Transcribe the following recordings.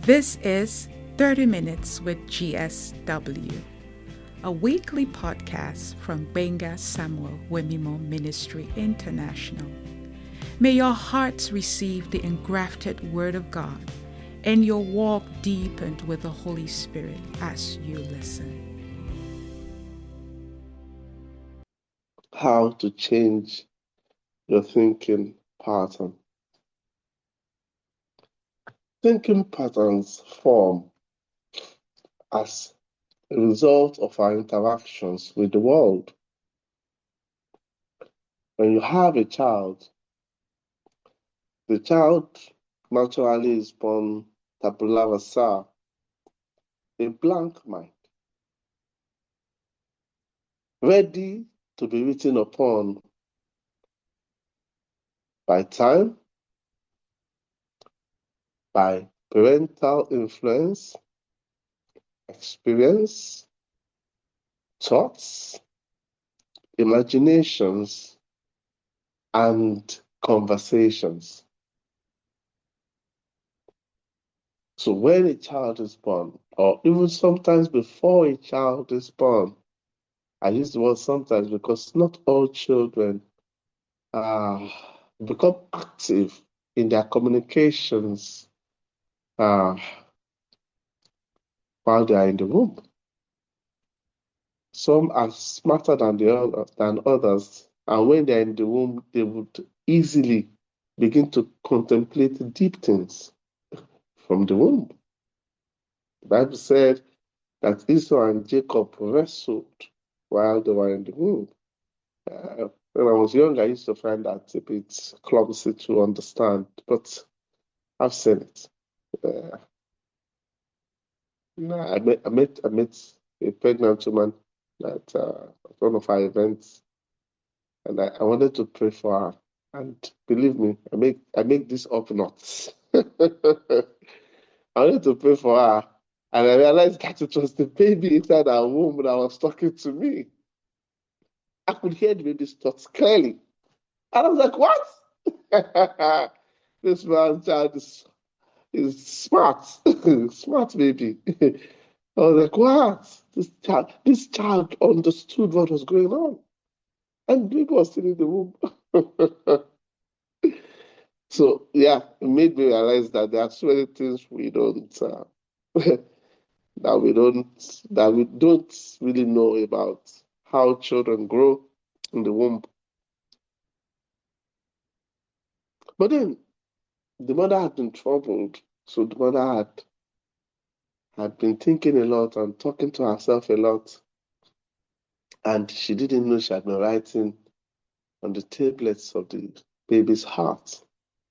This is 30 Minutes with GSW, a weekly podcast from Benga Samuel Wemimo Ministry International. May your hearts receive the engrafted Word of God and your walk deepened with the Holy Spirit as you listen. How to change your thinking pattern. Thinking patterns form as a result of our interactions with the world. When you have a child, the child naturally is born tabula rasa, a blank mind, ready to be written upon by time, by parental influence, experience, thoughts, imaginations, and conversations. So when a child is born, or even sometimes before a child is born, I use the word sometimes because not all children become active in their communications while they are in the womb. Some are smarter than others, and when they're in the womb, they would easily begin to contemplate deep things from the womb. The Bible said that Esau and Jacob wrestled while they were in the womb. When I was young, I used to find that a bit clumsy to understand, but I've seen it. I met a pregnant woman at one of our events, and I wanted to pray for her. And believe me, I make this up not. I wanted to pray for her, and I realized that it was the baby inside her womb that was talking to me. I could hear the baby's thoughts clearly. And I was like, what? This man's child is smart. Smart baby. I was like, what? This child understood what was going on. And the baby was still in the womb. So yeah, it made me realize that there are so many things we don't that we don't really know about how children grow in the womb. But then the mother had been troubled, so the mother had been thinking a lot and talking to herself a lot, and she didn't know she had been writing on the tablets of the baby's heart.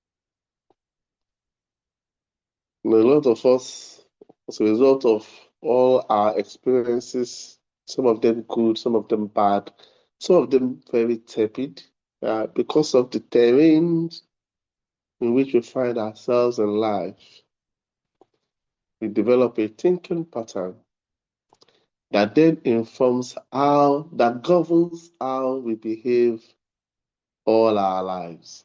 And a lot of us, as a result of all our experiences, some of them good, some of them bad, some of them very tepid, because of the terrains in which we find ourselves in life, we develop a thinking pattern that then that governs how we behave all our lives.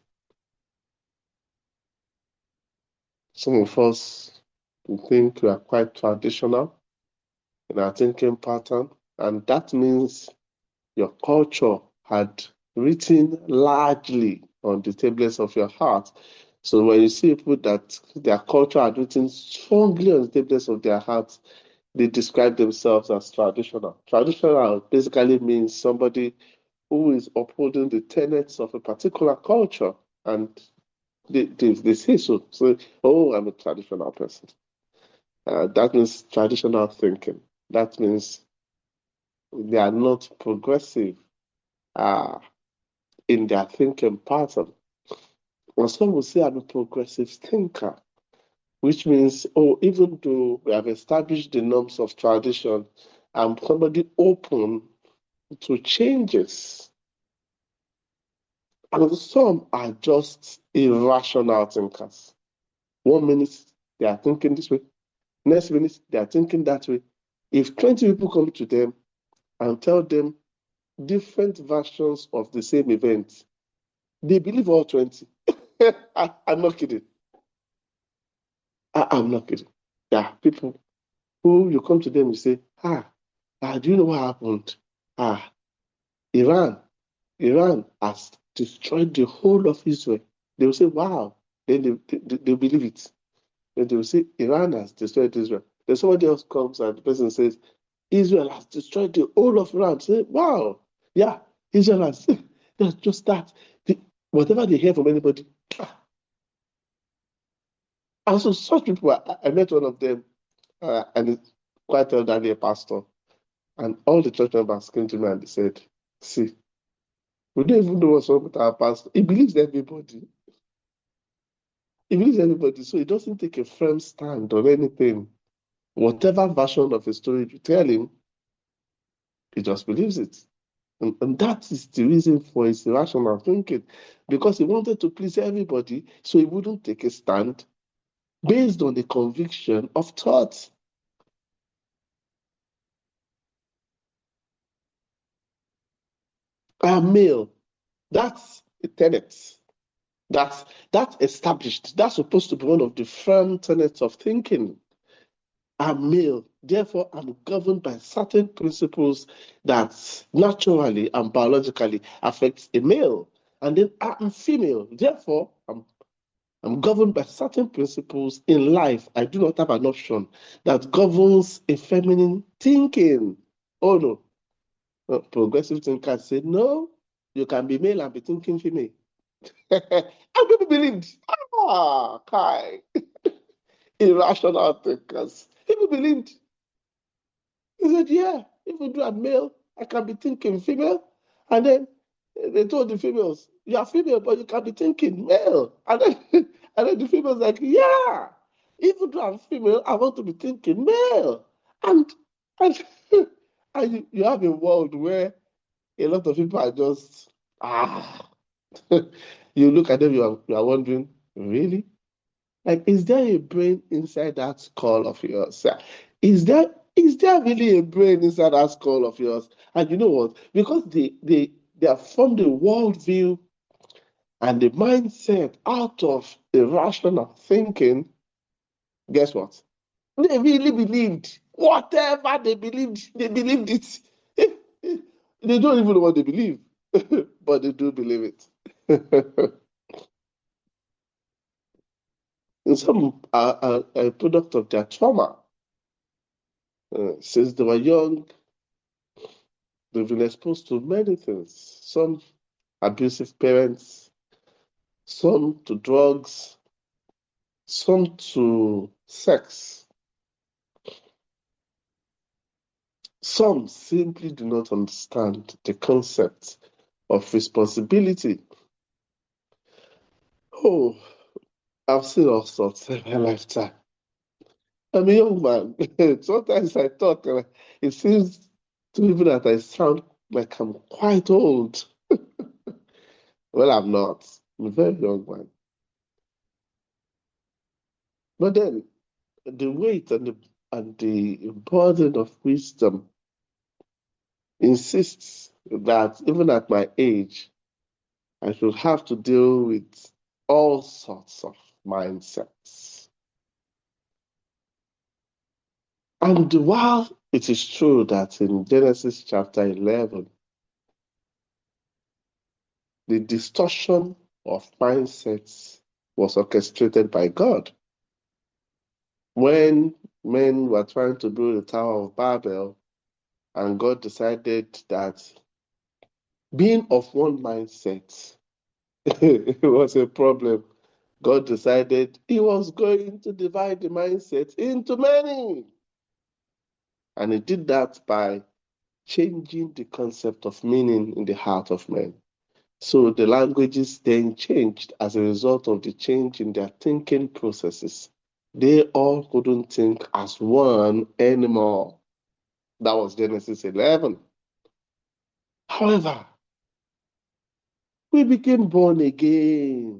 Some of us think we are quite traditional in our thinking pattern, and that means your culture had written largely on the tablets of your heart. So when you see people that their culture had written strongly on the tablets of their hearts, they describe themselves as traditional. Traditional basically means somebody who is upholding the tenets of a particular culture, and they say so. So, oh, I'm a traditional person. That means traditional thinking. That means they are not progressive uh, in their thinking pattern. And some will say I'm a progressive thinker, which means, oh, even though we have established the norms of tradition, I'm somebody open to changes. And some are just irrational thinkers. 1 minute they are thinking this way, next minute they are thinking that way. If 20 people come to them and tell them different versions of the same event, they believe all 20. I'm not kidding. I'm not kidding. Yeah, people who you come to them, you say, do you know what happened? Iran, Iran has destroyed the whole of Israel. They will say, wow. Then they believe it. Then they will say, Iran has destroyed Israel. Then somebody else comes and the person says, Israel has destroyed the whole of Iran. Say, wow. Yeah, Israel has. That's just that. Whatever they hear from anybody. And so such people, I met one of them, and it's quite elderly, a pastor. And all the church members came to me and they said, see, we don't even know what's wrong with our pastor. He believes everybody. He believes everybody. So he doesn't take a firm stand on anything. Whatever version of a story you tell him, he just believes it. And that is the reason for his irrational thinking. Because he wanted to please everybody, so he wouldn't take a stand based on the conviction of thought. I am male. That's a tenet. That's established. That's supposed to be one of the firm tenets of thinking. I'm male, therefore I'm governed by certain principles that naturally and biologically affects a male. And then I'm female, therefore I'm governed by certain principles in life. I do not have an option that governs a feminine thinking. Oh no. Progressive thinkers say, no, you can be male and be thinking female. And people believed. Kai. Irrational thinkers. People believed. He said, yeah, if you do a male, I can be thinking female. And then they told the females, you are female, but you can be thinking male. And then, and then the females like, yeah, even though I'm female, I want to be thinking male. And and, and you have a world where a lot of people are just, you look at them, you are wondering, really? Like, is there a brain inside that skull of yours? Is there really a brain inside that skull of yours? And you know what? Because they have formed a worldview and the mindset out of irrational thinking. Guess what? They really believed whatever they believed it. They don't even know what they believe, but they do believe it. And some are a product of their trauma. Since they were young, they've been exposed to many things. Some abusive parents, some to drugs, some to sex. Some simply do not understand the concept of responsibility. Oh, I've seen all sorts in my lifetime. I'm a young man. Sometimes I talk, and it seems to people that I sound like I'm quite old. Well, I'm not. I'm a very young man. But then the weight and the burden of wisdom insists that even at my age, I should have to deal with all sorts of mindsets. And while it is true that in Genesis chapter 11, the distortion of mindsets was orchestrated by God. When men were trying to build the Tower of Babel, and God decided that being of one mindset was a problem. God decided he was going to divide the mindset into many. And he did that by changing the concept of meaning in the heart of men. So the languages then changed as a result of the change in their thinking processes. They all couldn't think as one anymore. That was Genesis 11. However, we became born again.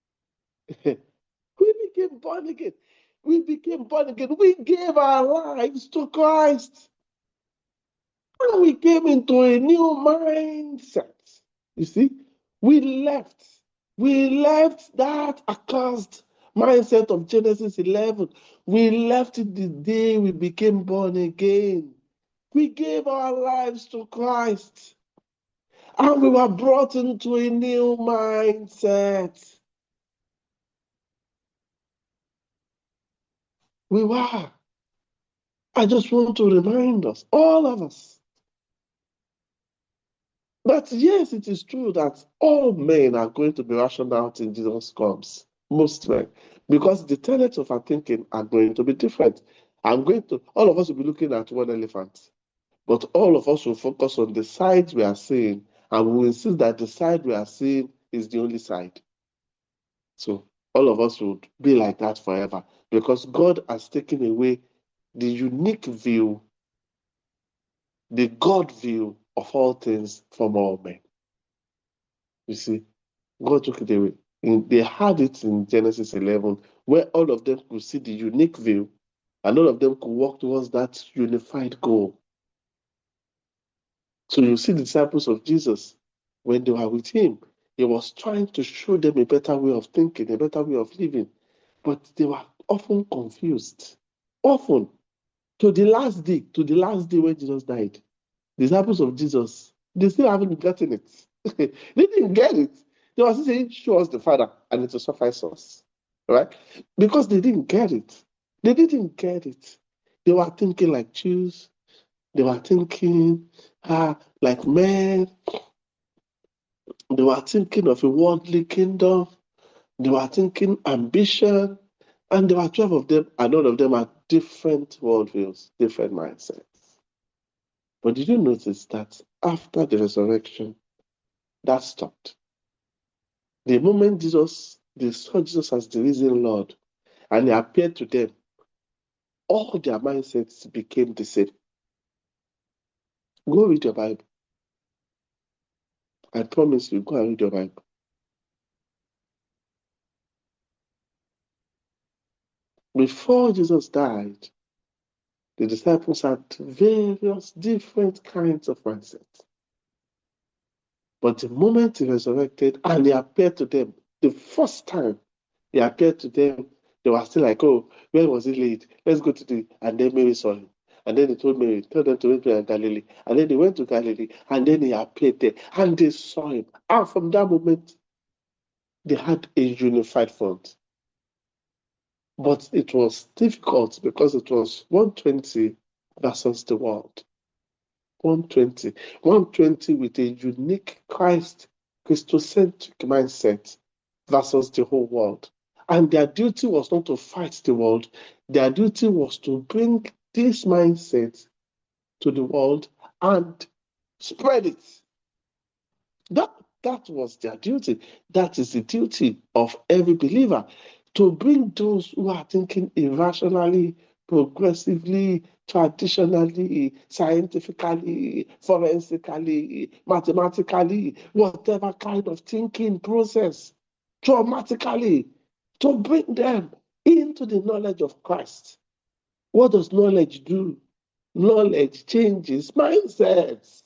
We became born again. We became born again. We gave our lives to Christ. And we came into a new mindset. You see, we left. We left that accursed mindset of Genesis 11. We left it the day we became born again. We gave our lives to Christ. And we were brought into a new mindset. We were. I just want to remind us, all of us, that yes, it is true that all men are going to be rational till Jesus comes. Most men. Because the tenets of our thinking are going to be different. All of us will be looking at one elephant. But all of us will focus on the sides we are seeing, and we will insist that the side we are seeing is the only side. So all of us would be like that forever, because God has taken away the unique view, the God view of all things from all men. You see, God took it away. They had it in Genesis 11, where all of them could see the unique view, and all of them could work towards that unified goal. So you see the disciples of Jesus, when they were with him, he was trying to show them a better way of thinking, a better way of living. But they were often confused. Often. To the last day when Jesus died, the disciples of Jesus, they still haven't gotten it. They didn't get it. They were still saying, show us the Father, and it will suffice us. Right? Because they didn't get it. They didn't get it. They were thinking like Jews. They were thinking like men. They were thinking of a worldly kingdom. They were thinking ambition. And there were 12 of them, and all of them had different worldviews, different mindsets. But did you notice that after the resurrection, that stopped? The moment they saw Jesus as the risen Lord, and he appeared to them, all their mindsets became the same. Go read your Bible. I promise you, go and read your Bible. Before Jesus died, the disciples had various different kinds of mindsets. But the moment he resurrected and he appeared to them, the first time he appeared to them, they were still like, oh, where was he laid? Let's go to and then Mary saw him. And then he told Mary, tell them to wait to Galilee. And then they went to Galilee, and then he appeared there, and they saw him. And from that moment, they had a unified front. But it was difficult because it was 120 versus the world. 120. 120 with a unique Christocentric mindset versus the whole world. And their duty was not to fight the world. Their duty was to bring this mindset to the world and spread it. That was their duty. That is the duty of every believer, to bring those who are thinking irrationally, progressively, traditionally, scientifically, forensically, mathematically, whatever kind of thinking process, traumatically, to bring them into the knowledge of Christ. What does knowledge do? Knowledge changes mindsets.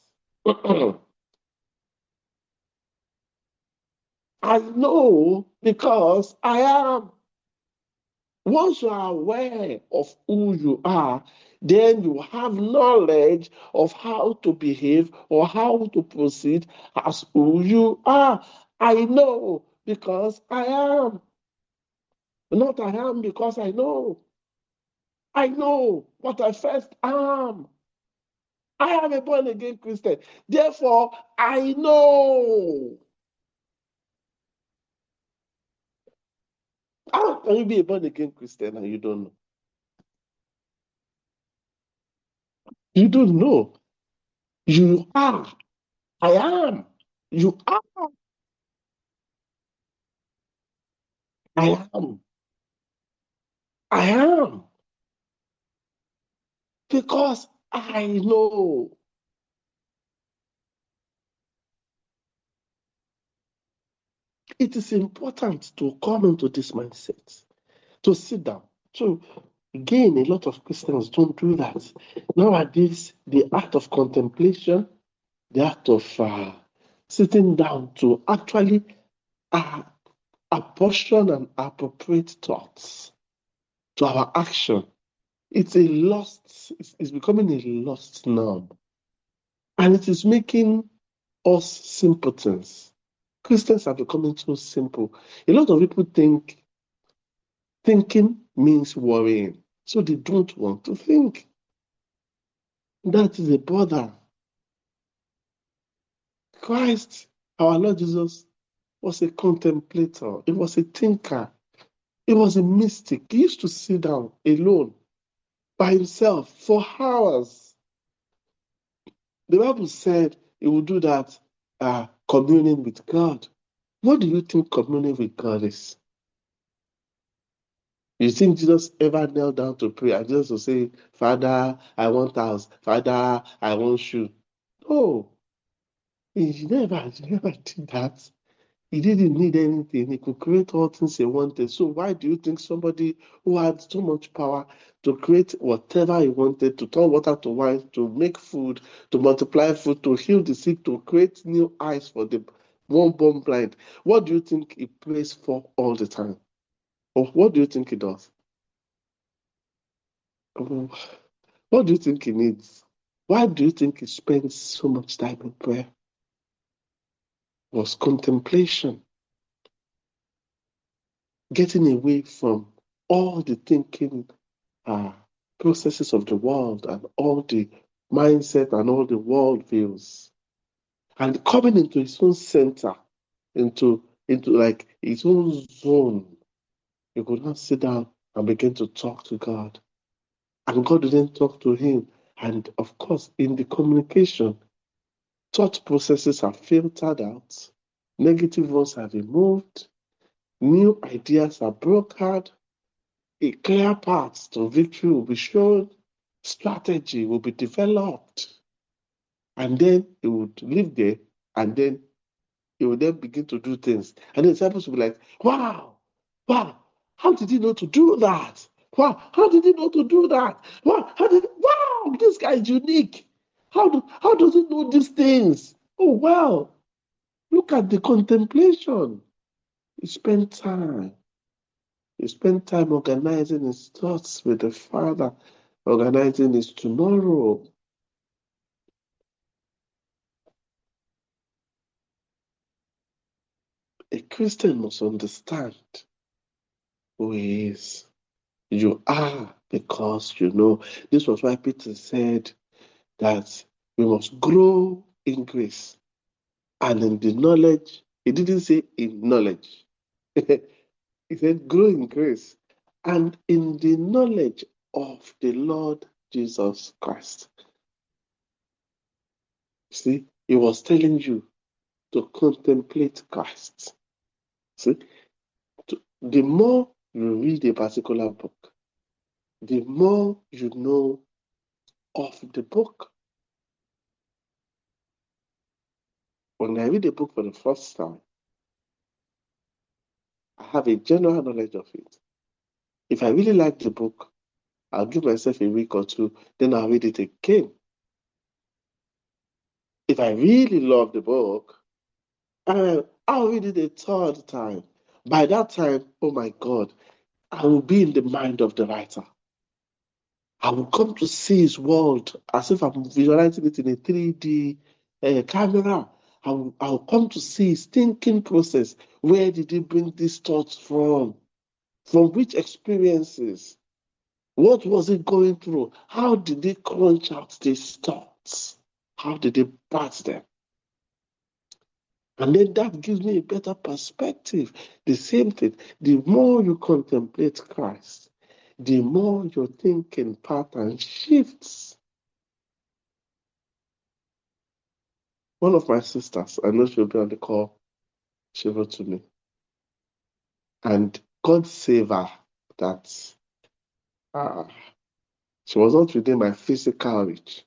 I know because I am. Once you are aware of who you are, then you have knowledge of how to behave or how to proceed as who you are. I know because I am. Not I am because I know. I know what I first am. I am a born again Christian. Therefore, I know. How can you be a born again Christian and you don't know? You don't know. You are. I am. You are. I am. I am. Because I know. It is important to come into this mindset, to sit down. So, again, a lot of Christians don't do that. Nowadays, the act of contemplation, the act of sitting down to actually uh, apportion and appropriate thoughts to our action. It's becoming a lost norm. And it is making us simpletons. Christians are becoming so simple. A lot of people think thinking means worrying. So they don't want to think. That is a bother. Christ, our Lord Jesus, was a contemplator. He was a thinker. He was a mystic. He used to sit down alone by himself for hours. The Bible said he would do that communing with God. What do you think communing with God is? You think Jesus ever knelt down to pray and Jesus will say, Father, I want house. Father, I want shoe. No, he never did that. He didn't need anything. He could create all things he wanted. So why do you think somebody who had so much power to create whatever he wanted, to turn water to wine, to make food, to multiply food, to heal the sick, to create new eyes for the one born blind, what do you think he prays for all the time? Or what do you think he does? What do you think he needs? Why do you think he spends so much time in prayer? It was contemplation, getting away from all the thinking processes of the world and all the mindset and all the world views, and coming into his own center, into like his own zone. He could not sit down and begin to talk to God, and God didn't talk to him. And of course, in the communication, thought processes are filtered out, negative ones are removed, new ideas are brokered, a clear path to victory will be shown, strategy will be developed, and then he would live there, and then he would then begin to do things. And the disciples will be like, wow, how did he know to do that? Wow, how did he know to do that? Wow, this guy is unique. How does he know these things? Oh, wow, look at the contemplation. He spent time. He spent time organizing his thoughts with the Father, organizing his tomorrow. A Christian must understand who he is. You are because you know. This was why Peter said that we must grow in grace and in the knowledge. He didn't say in knowledge. He said grow in grace and in the knowledge of the Lord Jesus Christ. See, he was telling you to contemplate Christ. See, the more you read a particular book, the more you know of the book. When I read a book for the first time, I have a general knowledge of it. If I really like the book, I'll give myself a week or two, then I'll read it again. If I really love the book, I'll read it a third time. By that time, oh my God, I will be in the mind of the writer. I will come to see his world as if I'm visualizing it in a 3D camera. I'll come to see his thinking process. Where did he bring these thoughts from? From which experiences? What was he going through? How did he crunch out these thoughts? How did he bat them? And then that gives me a better perspective. The same thing, the more you contemplate Christ, the more your thinking pattern shifts. One of my sisters, I know she'll be on the call, she wrote to me. And God save her that she was not within my physical reach.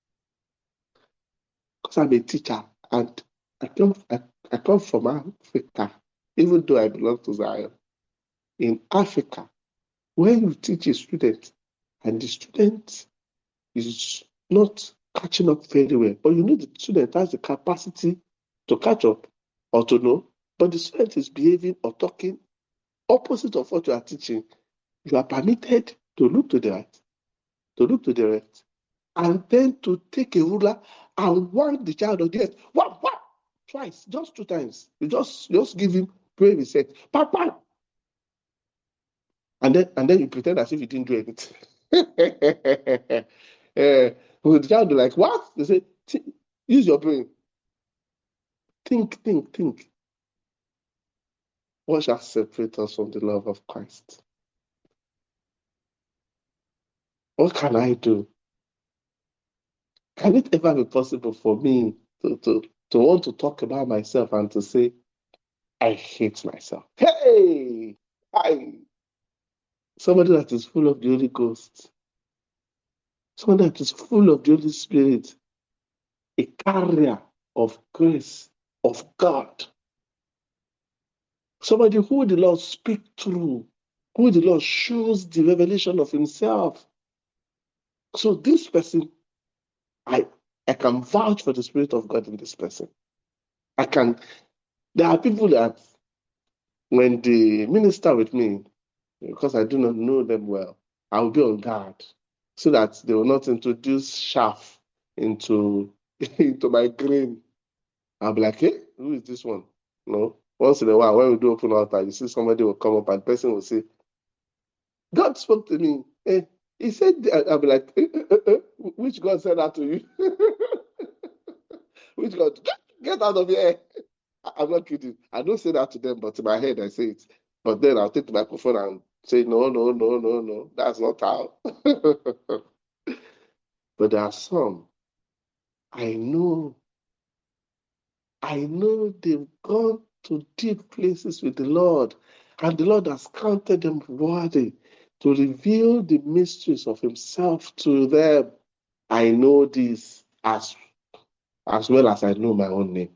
Because I'm a teacher and I come from Africa, even though I belong to Zion. In Africa, when you teach a student and the student is not catching up very well, but you know the student has the capacity to catch up or to know, but the student is behaving or talking opposite of what you are teaching, you are permitted to look to the right, to look to the left, and then to take a ruler and whack the child on the head. Whap, whap, twice, just 2 times. You just give him brave reset. Bam, bam. And then you pretend as if you didn't do anything. With the child be like, what? They say, use your brain. Think, think, think. What shall separate us from the love of Christ? What can I do? Can it ever be possible for me to want to talk about myself and to say, I hate myself? Hey! Somebody that is full of the Holy Ghost, somebody that is full of the Holy Spirit, a carrier of grace of God, somebody who the Lord speak through, who the Lord shows the revelation of himself. So this person, I can vouch for the Spirit of God in this person. There are people that when they minister with me, because I do not know them well, I will be on guard so that they will not introduce chaff into my grain. I'll be like, hey, who is this one? No. Once in a while, when we do open altar, you see somebody will come up and the person will say, God spoke to me. He said, I'll be like, which God said that to you? Which God? Get out of here. I'm not kidding. I don't say that to them, but in my head I say it. But then I'll take the microphone and say, no, no, no, no, no. That's not how. But there are some, I know they've gone to deep places with the Lord, and the Lord has counted them worthy to reveal the mysteries of himself to them. I know this as well as I know my own name.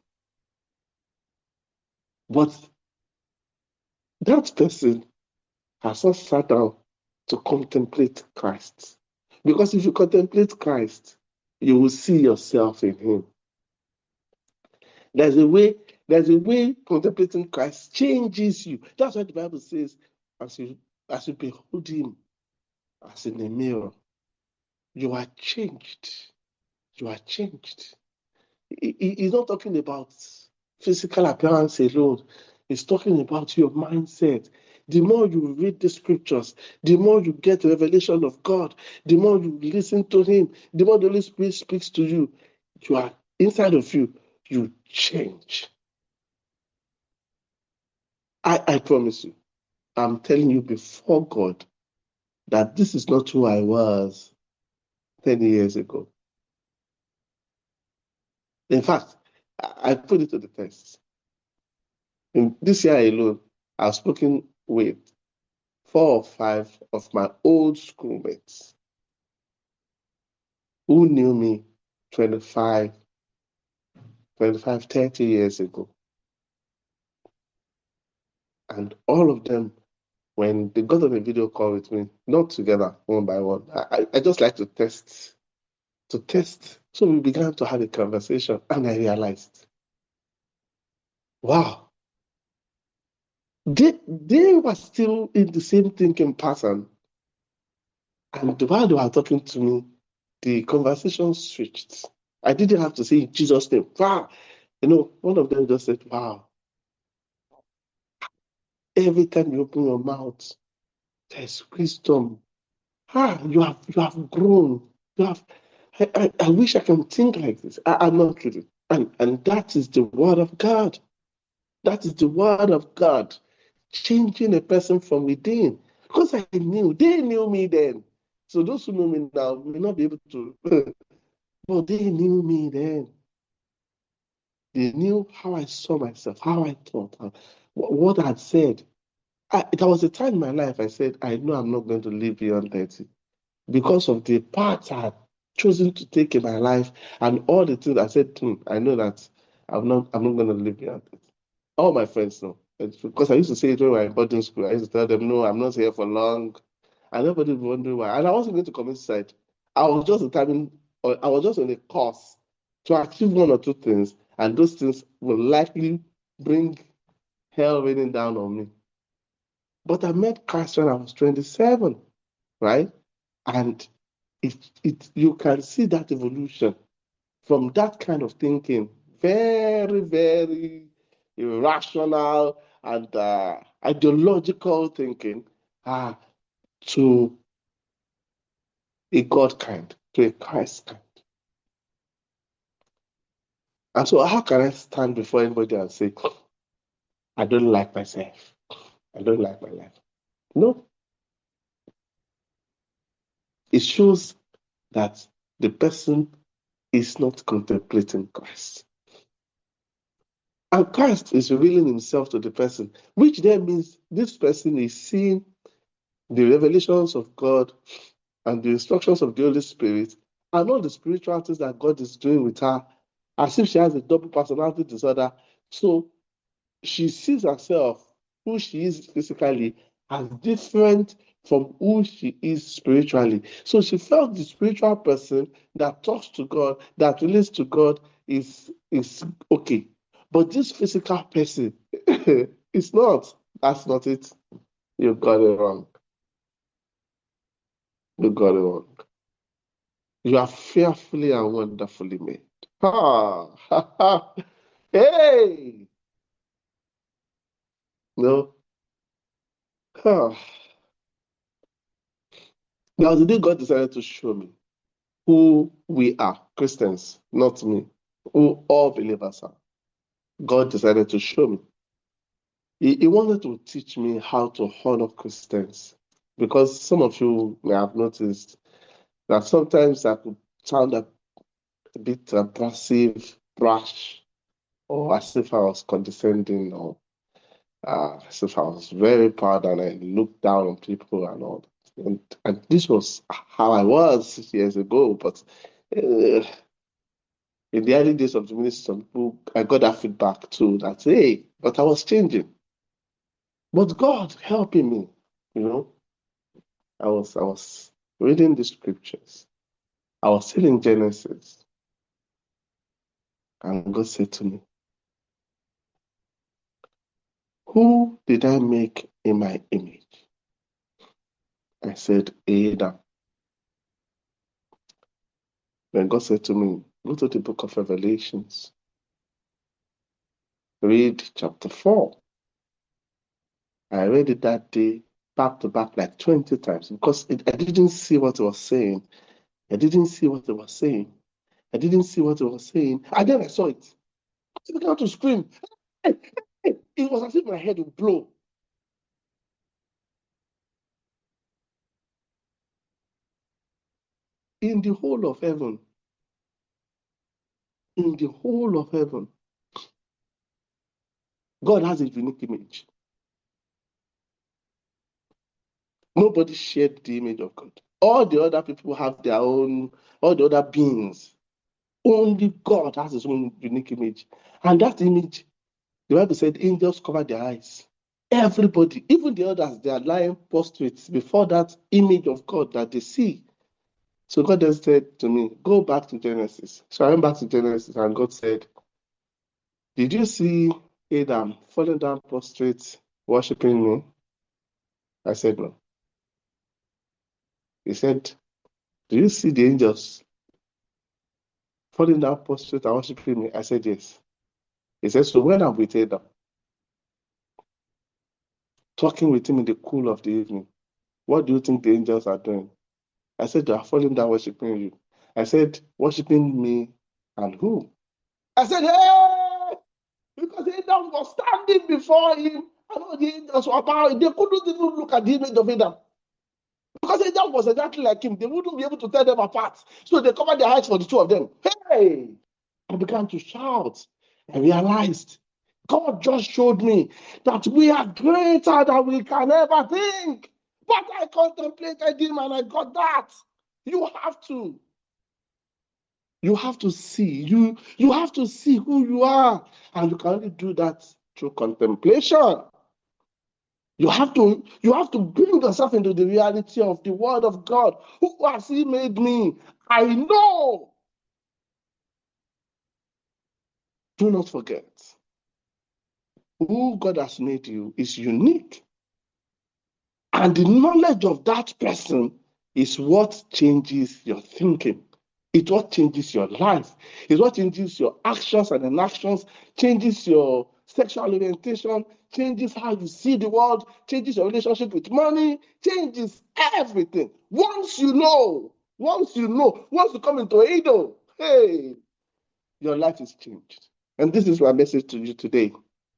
But that person has not sat down to contemplate Christ. Because if you contemplate Christ, you will see yourself in him. There's a way contemplating Christ changes you. That's what the Bible says. As you behold him as in a mirror, you are changed. You are changed. He's not talking about physical appearance alone. He's talking about your mindset. The more you read the scriptures, the more you get revelation of God, the more you listen to him, the more the Holy Spirit speaks to you. You are inside of you, you change. I promise you, I'm telling you before God that this is not who I was 10 years ago. In fact, I put it to the test. In this year alone, I've spoken with 4 or 5 of my old schoolmates who knew me 25, 30 years ago. And all of them, when they got on a video call with me, not together, one by one, I just like to test. So we began to have a conversation, and I realized, wow, they were still in the same thinking pattern. And while they were talking to me, the conversation switched. I didn't have to say in Jesus' name. Wow. One of them just said, wow. Every time you open your mouth, there's wisdom. You have grown. I wish I can think like this. I'm not kidding. And that is the word of God. That is the word of God. Changing a person from within. Because they knew me then. So those who know me now may not be able to, but they knew me then. They knew how I saw myself, how I thought, what I'd said. There was a time in my life I said, I know I'm not going to live beyond 30 because of the path I had chosen to take in my life and all the things I said, I know that I'm not going to live beyond 30. All my friends know. It's because I used to say it when we were in boarding school. I used to tell them, no, I'm not here for long. And everybody was wondering why. And I wasn't going to commit suicide. I was just on a course to achieve one or two things, and those things will likely bring hell raining down on me. But I met Christ when I was 27, right? And you can see that evolution from that kind of thinking, very, very irrational and ideological thinking, to a God kind, to a Christ kind. And so, how can I stand before anybody and say, I don't like myself, I don't like my life? No. It shows that the person is not contemplating Christ. And Christ is revealing himself to the person, which then means this person is seeing the revelations of God and the instructions of the Holy Spirit and all the spiritual things that God is doing with her, as if she has a double personality disorder. So she sees herself, who she is physically, as different from who she is spiritually. So she felt the spiritual person that talks to God, that relates to God, is okay. But this physical person, it's not. That's not it. You got it wrong. You got it wrong. You are fearfully and wonderfully made. Ha, ha, ha. Hey! No. Ha. Now, the day God decided to show me who we are, Christians, not me, who all believers are, God decided to show me. He wanted to teach me how to honor Christians. Because some of you may have noticed that sometimes I could sound a bit abrasive, brash, or as if I was condescending, or as if I was very proud and I looked down on people and all. And this was how I was years ago. But in the early days of the ministry, some people, I got that feedback too, that, hey, but I was changing. But God helping me, you know, I was reading the scriptures. I was still in Genesis. And God said to me, who did I make in my image? I said, Adam. Then God said to me, go to the book of Revelations. Read chapter 4. I read it that day back to back like 20 times because I didn't see what it was saying. I didn't see what it was saying. I didn't see what it was saying. And then I saw it. I began to scream. Hey, hey. It was as if my head would blow. In the whole of heaven, in the whole of heaven, God has a unique image. Nobody shared the image of God. All the other people have their own, all the other beings. Only God has his own unique image. And that image, the Bible said, angels cover their eyes. Everybody, even the others, they are lying prostrate before that image of God that they see. So God then said to me, go back to Genesis. So I went back to Genesis and God said, did you see Adam falling down prostrate, worshiping me? I said, no. He said, do you see the angels falling down prostrate and worshiping me? I said, yes. He said, so when I'm with Adam, talking with him in the cool of the evening, what do you think the angels are doing? I said, they are falling down worshiping you. I said, worshiping me and who? I said, hey! Because Adam was standing before him, and all the angels were bowing. They couldn't even look at the image of Adam. Because Adam was exactly like him. They wouldn't be able to tell them apart. So they covered their eyes for the two of them. Hey! I began to shout. I realized God just showed me that we are greater than we can ever think. But I contemplated him and I got that. You have to. You have to see. You have to see who you are. And you can only do that through contemplation. You have to bring yourself into the reality of the word of God. Who has he made me? I know. Do not forget. who God has made you is unique. And the knowledge of that person is what changes your thinking. It's what changes your life. It's what changes your actions and inactions, changes your sexual orientation, changes how you see the world, changes your relationship with money, changes everything. Once you come into Edo, hey, your life is changed. And this is my message to you today.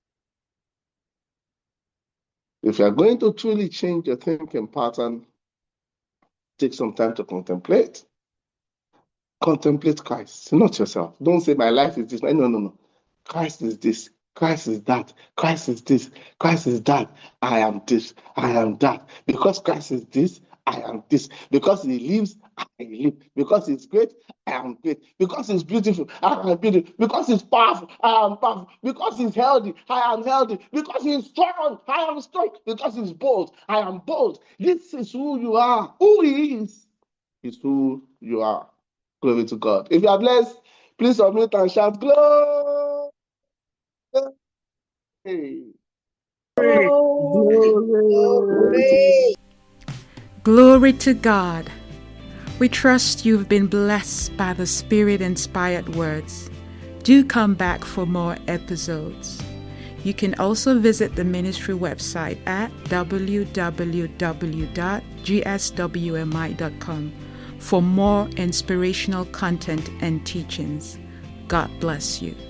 If you are going to truly change your thinking pattern, take some time to contemplate. Contemplate Christ, not yourself. Don't say my life is this. No. Christ is this. Christ is that. Christ is this. Christ is that. I am this. I am that. Because Christ is this, I am this. Because he lives, I live. Because he's great, I am great. Because he's beautiful, I am beautiful. Because he's powerful, I am powerful. Because he's healthy, I am healthy. Because he's strong, I am strong. Because he's bold, I am bold. This is who you are. Who he is who you are. Glory to God. If you are blessed, please unmute and shout glory. Glory. Glory to God. We trust you've been blessed by the Spirit-inspired words. Do come back for more episodes. You can also visit the ministry website at www.gswmi.com for more inspirational content and teachings. God bless you.